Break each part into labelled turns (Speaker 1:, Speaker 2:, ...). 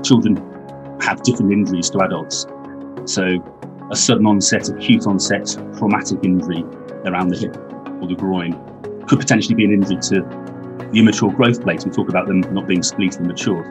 Speaker 1: children have different injuries to adults. So a sudden onset, acute onset traumatic injury around the hip or the groin could potentially be an injury to the immature growth plate. We talk about them not being skeletally matured.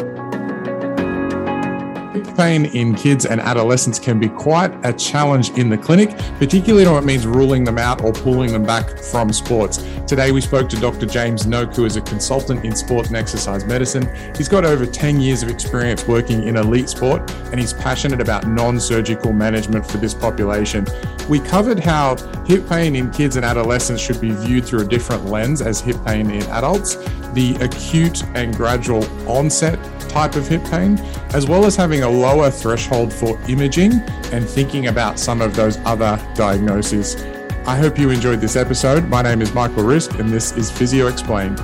Speaker 2: Hip pain in kids and adolescents can be quite a challenge in the clinic, particularly when it means ruling them out or pulling them back from sports. Today, we spoke to Dr. James Noak, who is a consultant in sport and exercise medicine. He's got over 10 years of experience working in elite sport, and he's passionate about non-surgical management for this population. We covered how hip pain in kids and adolescents should be viewed through a different lens as hip pain in adults, the acute and gradual onset type of hip pain, as well as having a lower threshold for imaging and thinking about some of those other diagnoses. I hope you enjoyed this episode. My name is Michael Risk, and this is Physio Explained.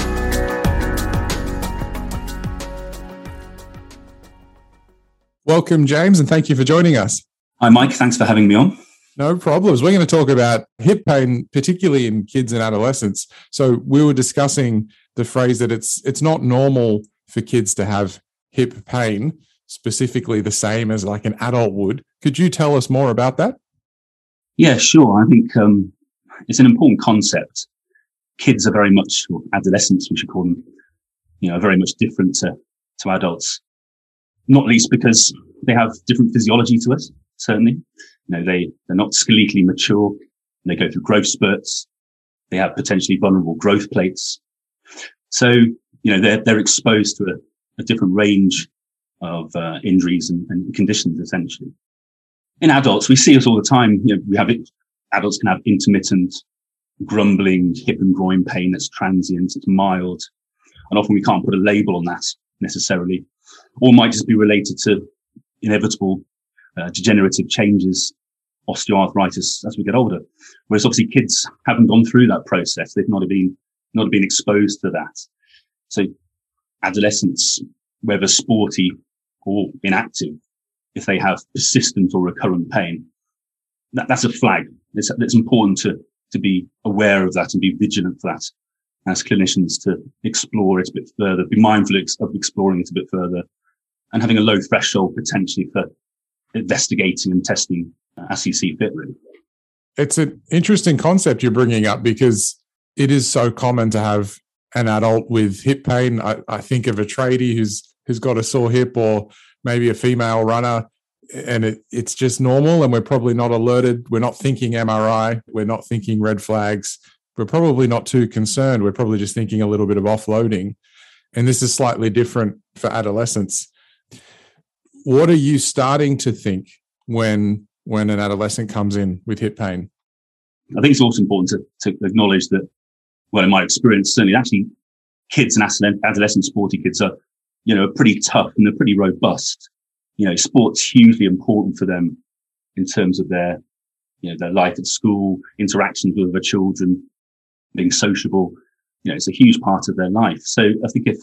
Speaker 2: Welcome, James, and thank you for joining us.
Speaker 1: Hi, Mike. Thanks for having me on.
Speaker 2: No problems. We're going to talk about hip pain, particularly in kids and adolescents. So we were discussing the phrase that it's not normal for kids to have hip pain, specifically the same as like an adult would. Could you tell us more about that?
Speaker 1: Yeah, sure. I think it's an important concept. Kids are very much, or adolescents, we should call them, very much different to adults. Not least because they have different physiology to us, certainly. They're not skeletally mature. They go through growth spurts. They have potentially vulnerable growth plates. So, they're exposed to a different range of injuries and conditions, essentially. In adults, we see it all the time. Adults can have intermittent, grumbling hip and groin pain that's transient, it's mild, and often we can't put a label on that necessarily, or might just be related to inevitable degenerative changes, osteoarthritis as we get older. Whereas obviously kids haven't gone through that process; they've not been exposed to that. So adolescents, whether sporty or inactive, if they have persistent or recurrent pain, that's a flag. It's important to be aware of that and be vigilant for that as clinicians, to explore it a bit further, be mindful of exploring it a bit further, and having a low threshold potentially for investigating and testing as you see fit, really.
Speaker 2: It's an interesting concept you're bringing up because it is so common to have an adult with hip pain. I think of a tradie who's got a sore hip, or maybe a female runner, and it's just normal, and we're probably not alerted. We're not thinking MRI. We're not thinking red flags. We're probably not too concerned. We're probably just thinking a little bit of offloading. And this is slightly different for adolescents. What are you starting to think when an adolescent comes in with hip pain?
Speaker 1: I think it's also important to acknowledge that, well, in my experience, certainly actually kids and adolescent sporty kids are, pretty tough and they're pretty robust. Sport's hugely important for them in terms of their life at school, interactions with other children, being sociable. It's a huge part of their life. So I think if,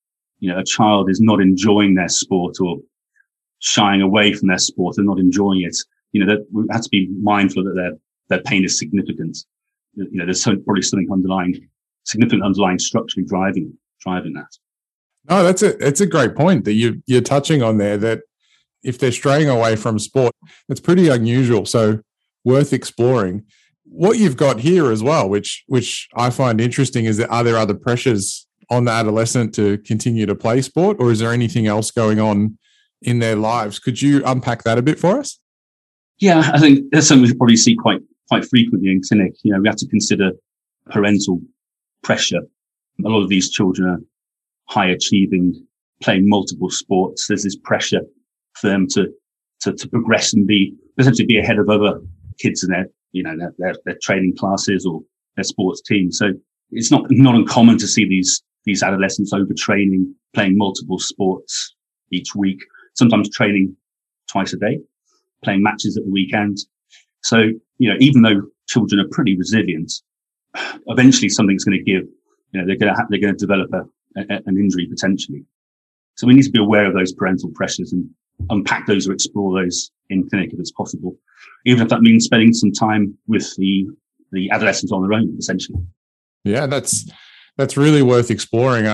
Speaker 1: a child is not enjoying their sport or shying away from their sport and not enjoying it, that we have to be mindful that their pain is significant. There's probably something significant underlying structurally driving that.
Speaker 2: No, it's a great point that you're touching on there, that if they're straying away from sport, it's pretty unusual. So worth exploring. What you've got here as well, which I find interesting, is that are there other pressures on the adolescent to continue to play sport, or is there anything else going on in their lives? Could you unpack that a bit for us?
Speaker 1: Yeah, I think that's something we probably see quite frequently in clinic. We have to consider parental pressure. A lot of these children are high achieving, playing multiple sports. There's this pressure for them to progress and essentially be ahead of other kids in their training classes or their sports team. So it's not uncommon to see these adolescents overtraining, playing multiple sports each week, sometimes training twice a day, playing matches at the weekend. So, even though children are pretty resilient, eventually something's going to give, they're going to develop an injury potentially. So we need to be aware of those parental pressures and unpack those or explore those in clinic if it's possible, even if that means spending some time with the adolescents on their own, essentially.
Speaker 2: Yeah, that's really worth exploring.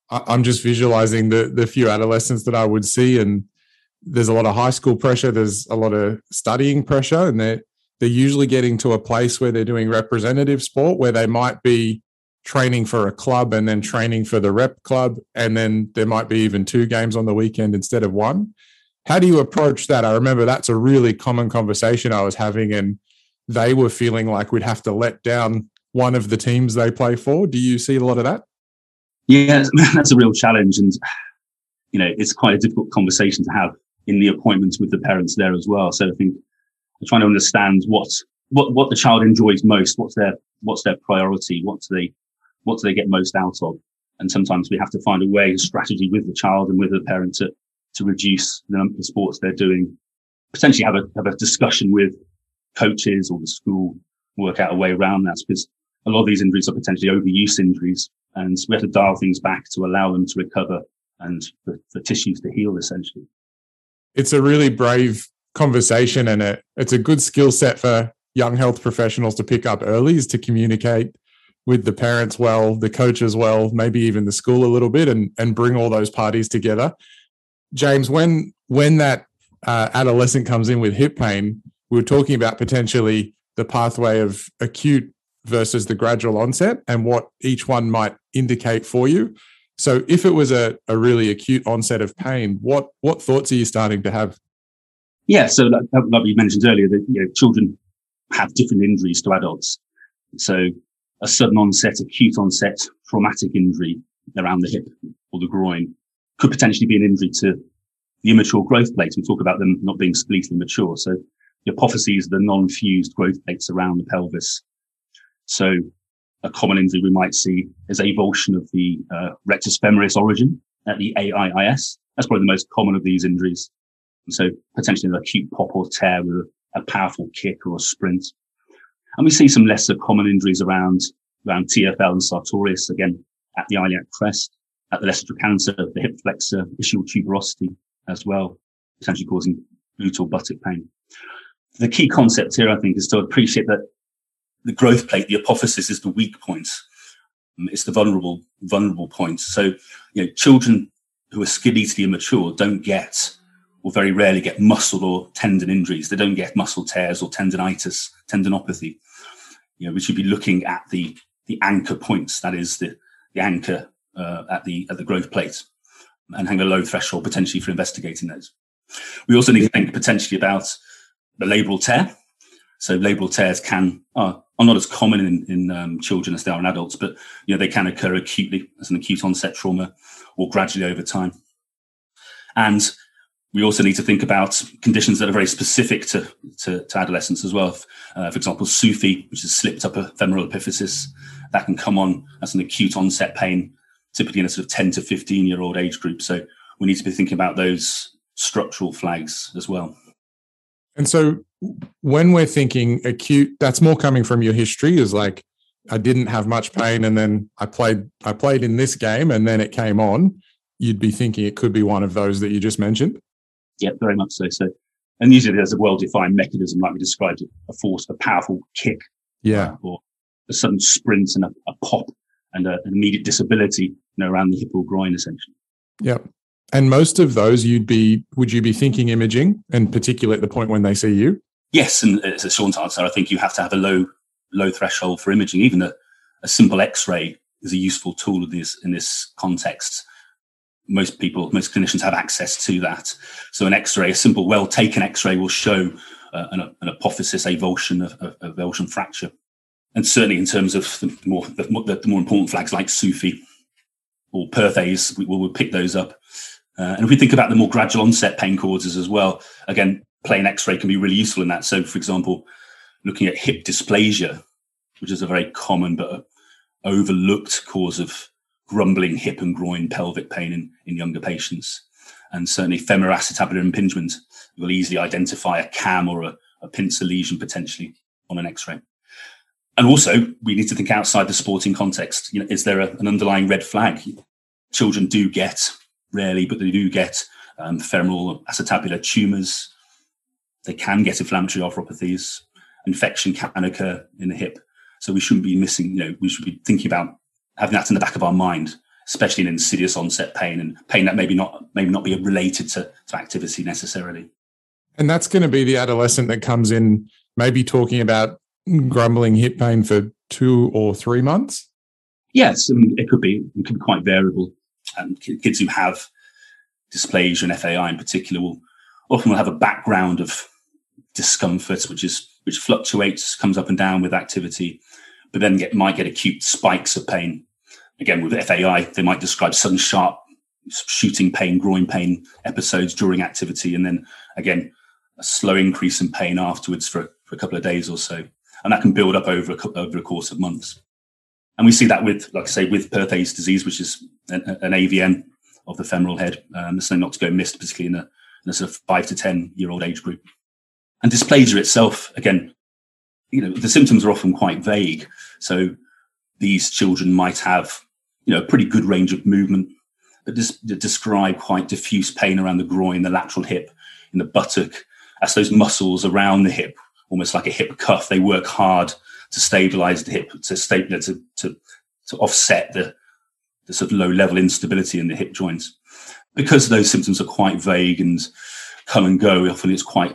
Speaker 2: I'm just visualizing the few adolescents that I would see, and there's a lot of high school pressure. There's a lot of studying pressure, and they're usually getting to a place where they're doing representative sport, where they might be training for a club and then training for the rep club, and then there might be even 2 games on the weekend instead of 1. How do you approach that? I remember that's a really common conversation I was having, and they were feeling like we'd have to let down one of the teams they play for. Do you see a lot of that?
Speaker 1: Yeah, that's a real challenge. And, it's quite a difficult conversation to have in the appointments with the parents there as well. So I think we're trying to understand what the child enjoys most, what's their priority, what do they get most out of. And sometimes we have to find a strategy with the child and with the parent to reduce the number of sports they're doing, potentially have a discussion with coaches or the school, work out a way around that, because a lot of these injuries are potentially overuse injuries, and we have to dial things back to allow them to recover and for tissues to heal, essentially.
Speaker 2: It's a really brave conversation, and it's a good skill set for young health professionals to pick up early, is to communicate with the parents well, the coaches well, maybe even the school a little bit, and bring all those parties together. James, when that adolescent comes in with hip pain, we were talking about potentially the pathway of acute versus the gradual onset and what each one might indicate for you. So if it was a really acute onset of pain, what thoughts are you starting to have?
Speaker 1: Yeah, so like we mentioned earlier, that children have different injuries to adults. So a sudden onset, acute onset, traumatic injury around the hip or the groin could potentially be an injury to the immature growth plates. We talk about them not being skeletally mature. So the apophyses are the non-fused growth plates around the pelvis. So a common injury we might see is avulsion of the rectus femoris origin at the AIIS. That's probably the most common of these injuries. And so potentially an acute pop or tear with a powerful kick or a sprint. And we see some lesser common injuries around TFL and sartorius, again, at the iliac crest, at the lesser trochanter, the hip flexor, ischial tuberosity as well, potentially causing glute or buttock pain. The key concept here, I think, is to appreciate that the growth plate, the apophysis, is the weak point. It's the vulnerable point. So, children who are skeletally immature don't get, or very rarely get, muscle or tendon injuries. They don't get muscle tears or tendinitis, tendinopathy. We should be looking at the anchor points. That is the anchor at the growth plate, and having a low threshold potentially for investigating those. We also need to think potentially about the labral tear. So labral tears are not as common in children as they are in adults, but they can occur acutely as an acute onset trauma or gradually over time. And we also need to think about conditions that are very specific to adolescents as well. For example, SUFI, which is slipped upper femoral epiphysis, that can come on as an acute onset pain, typically in a sort of 10 to 15-year-old age group. So we need to be thinking about those structural flags as well.
Speaker 2: And so when we're thinking acute, that's more coming from your history, is like, I didn't have much pain and then I played in this game and then it came on. You'd be thinking it could be one of those that you just mentioned?
Speaker 1: Yeah, very much so. And usually there's a well-defined mechanism, like we described, a powerful kick.
Speaker 2: Yeah.
Speaker 1: Or a sudden sprint and a pop and an immediate disability, around the hip or groin, essentially.
Speaker 2: Yeah. And most of those would you be thinking imaging, and particularly at the point when they see you?
Speaker 1: Yes. And it's a short answer. I think you have to have a low threshold for imaging. Even a simple X-ray is a useful tool in this context. Most clinicians have access to that. So a simple, well-taken X-ray will show an apophysis avulsion of avulsion fracture. And certainly in terms of the more important flags like SUFI or Perthes, we will pick those up. And if we think about the more gradual onset pain causes as well, again, plain X-ray can be really useful in that. So, for example, looking at hip dysplasia, which is a very common but overlooked cause of grumbling hip and groin pelvic pain in younger patients. And certainly femoroacetabular impingement will easily identify a CAM or a pincer lesion potentially on an X-ray. And also, we need to think outside the sporting context. Is there an underlying red flag? Children do get, rarely, but they do get femoral acetabular tumours. They can get inflammatory arthropathies. Infection can occur in the hip. So we shouldn't be missing, we should be thinking about having that in the back of our mind especially in insidious onset pain and pain that maybe not be related to activity necessarily.
Speaker 2: And that's going to be the adolescent that comes in maybe talking about grumbling hip pain for 2 or 3 months?
Speaker 1: Yes, it could be quite variable. Kids who have dysplasia and FAI in particular will often have a background of discomfort, which fluctuates, comes up and down with activity, but then might get acute spikes of pain. Again, with FAI, they might describe sudden sharp shooting pain, groin pain episodes during activity, and then again a slow increase in pain afterwards for a couple of days or so, and that can build up over a course of months. And we see that with, like I say, with Perthes disease, which is an AVN of the femoral head. There's something not to go missed, particularly in a sort of 5 to 10 year old age group. And dysplasia itself, again, the symptoms are often quite vague. So these children might have, a pretty good range of movement, but describe quite diffuse pain around the groin, the lateral hip, in the buttock, as those muscles around the hip, almost like a hip cuff, they work hard to stabilize the hip, to offset the sort of low level instability in the hip joints. Because those symptoms are quite vague and come and go, often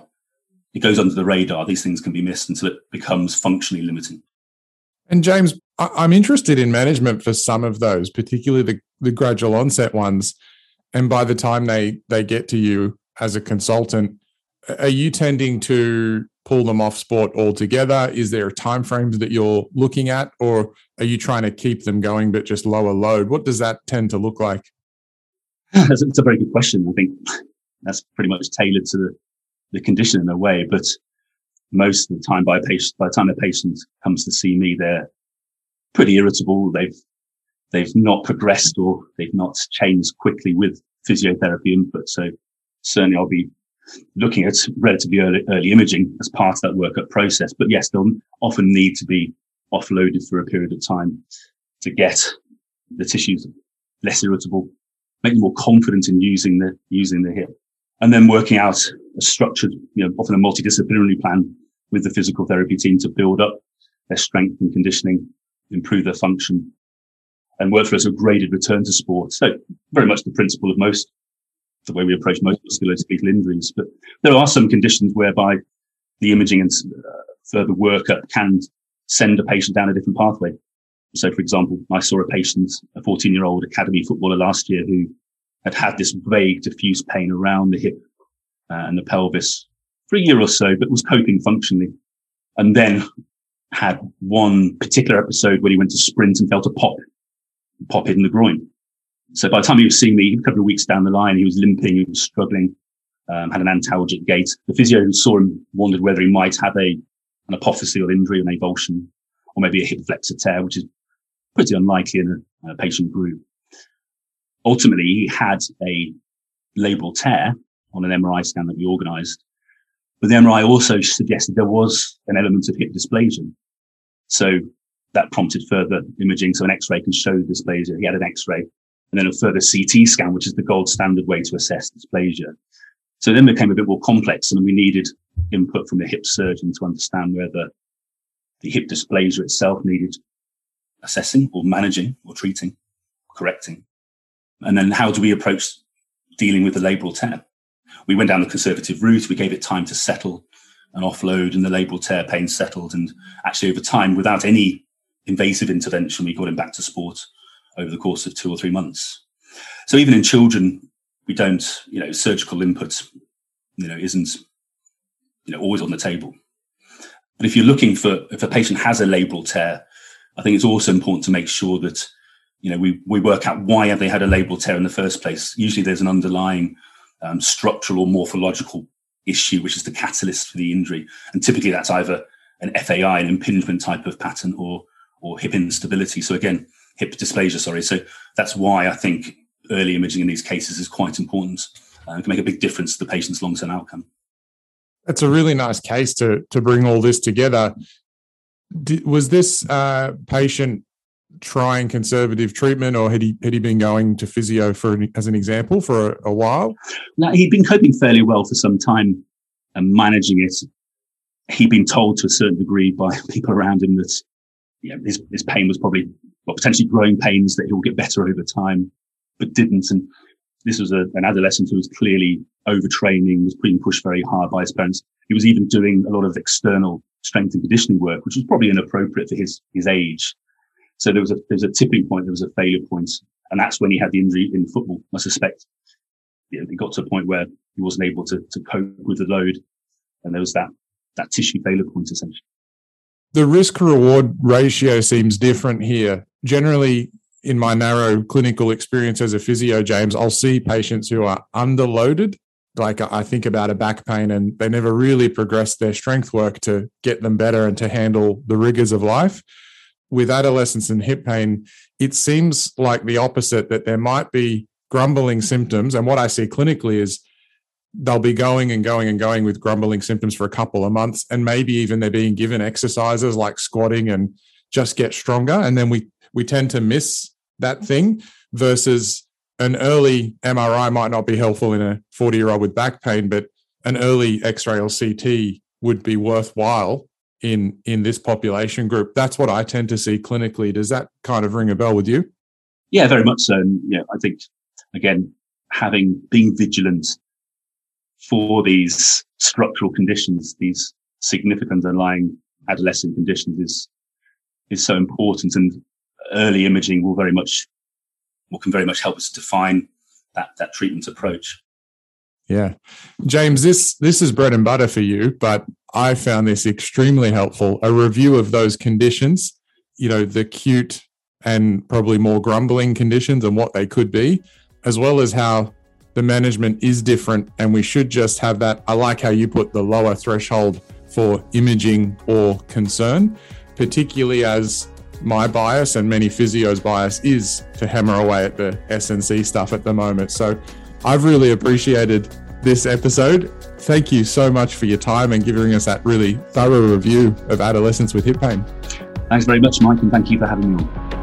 Speaker 1: it goes under the radar. These things can be missed until it becomes functionally limiting.
Speaker 2: And James, I'm interested in management for some of those, particularly the gradual onset ones. And by the time they get to you as a consultant, are you tending to pull them off sport altogether? Is there timeframes that you're looking at, or are you trying to keep them going but just lower load? What does that tend to look like?
Speaker 1: It's a very good question. I think that's pretty much tailored to the condition in a way, but most of the time by the time the patient comes to see me, they're pretty irritable. They've not progressed or they've not changed quickly with physiotherapy input. So certainly I'll be looking at relatively early imaging as part of that workup process. But yes, they'll often need to be offloaded for a period of time to get the tissues less irritable, make them more confident in using the hip, and then working out a structured, often a multidisciplinary plan with the physical therapy team to build up their strength and conditioning, improve their function, and work for us a graded return to sport. So very much the principle of the way we approach most musculoskeletal injuries. But there are some conditions whereby the imaging and further workup can send a patient down a different pathway. So, for example, I saw a patient, a 14-year-old academy footballer last year, who had this vague diffuse pain around the hip and the pelvis for a year or so, but was coping functionally. And then had one particular episode where he went to sprint and felt a pop in the groin. So by the time he was seeing me a couple of weeks down the line, he was limping, he was struggling, had an antalgic gait. The physio who saw him wondered whether he might have an apophyseal injury, an avulsion, or maybe a hip flexor tear, which is pretty unlikely in a patient group. Ultimately, he had a labral tear on an MRI scan that we organised, but the MRI also suggested there was an element of hip dysplasia. So that prompted further imaging. So an X-ray can show dysplasia. He had an X-ray, and then a further CT scan, which is the gold standard way to assess dysplasia. So then it became a bit more complex, and we needed input from the hip surgeon to understand whether the hip dysplasia itself needed assessing or managing or treating, correcting. And then how do we approach dealing with the labral tear? We went down the conservative route. We gave it time to settle and offload, and the labral tear pain settled. And actually over time, without any invasive intervention, we got him back to sport over the course of 2 or 3 months. So even in children, we don't, surgical input, isn't, always on the table. But if you're looking if a patient has a labral tear, I think it's also important to make sure that, we work out why have they had a labral tear in the first place. Usually there's an underlying structural or morphological issue, which is the catalyst for the injury. And typically that's either an FAI, an impingement type of pattern, or hip instability. So again, hip dysplasia, sorry. So that's why I think early imaging in these cases is quite important. It can make a big difference to the patient's long-term outcome.
Speaker 2: That's a really nice case to bring all this together. Was this patient trying conservative treatment, or had he been going to physio as an example for a while?
Speaker 1: No, he'd been coping fairly well for some time and managing it. He'd been told to a certain degree by people around him that his pain was probably potentially growing pains that he'll get better over time, but didn't. And this was an adolescent who was clearly overtraining, was being pushed very hard by his parents. He was even doing a lot of external strength and conditioning work, which was probably inappropriate for his age. So there was a tipping point, there was a failure point. And that's when he had the injury in football, I suspect. It got to a point where he wasn't able to cope with the load. And there was that tissue failure point, essentially.
Speaker 2: The risk-reward ratio seems different here. Generally, in my narrow clinical experience as a physio, James, I'll see patients who are underloaded. Like I think about a back pain and they never really progress their strength work to get them better and to handle the rigors of life. With adolescents and hip pain, it seems like the opposite, that there might be grumbling symptoms. And what I see clinically is they'll be going and going and going with grumbling symptoms for a couple of months. And maybe even they're being given exercises like squatting and just get stronger. And then we tend to miss that thing, versus an early MRI might not be helpful in a 40-year-old with back pain, but an early X-ray or CT would be worthwhile in this population group. That's what I tend to see clinically. Does that kind of ring a bell with you?
Speaker 1: Yeah, very much so. I think, again, being vigilant for these structural conditions, these significant underlying adolescent conditions is so important. And early imaging can very much help us define that treatment approach.
Speaker 2: Yeah. James, this is bread and butter for you, but I found this extremely helpful. A review of those conditions, the acute and probably more grumbling conditions and what they could be, as well as how the management is different. And we should just have that. I like how you put the lower threshold for imaging or concern, particularly as my bias and many physios' bias is to hammer away at the S&C stuff at the moment. So I've really appreciated this episode. Thank you so much for your time and giving us that really thorough review of adolescents with hip pain.
Speaker 1: Thanks very much, Mike, and thank you for having me on.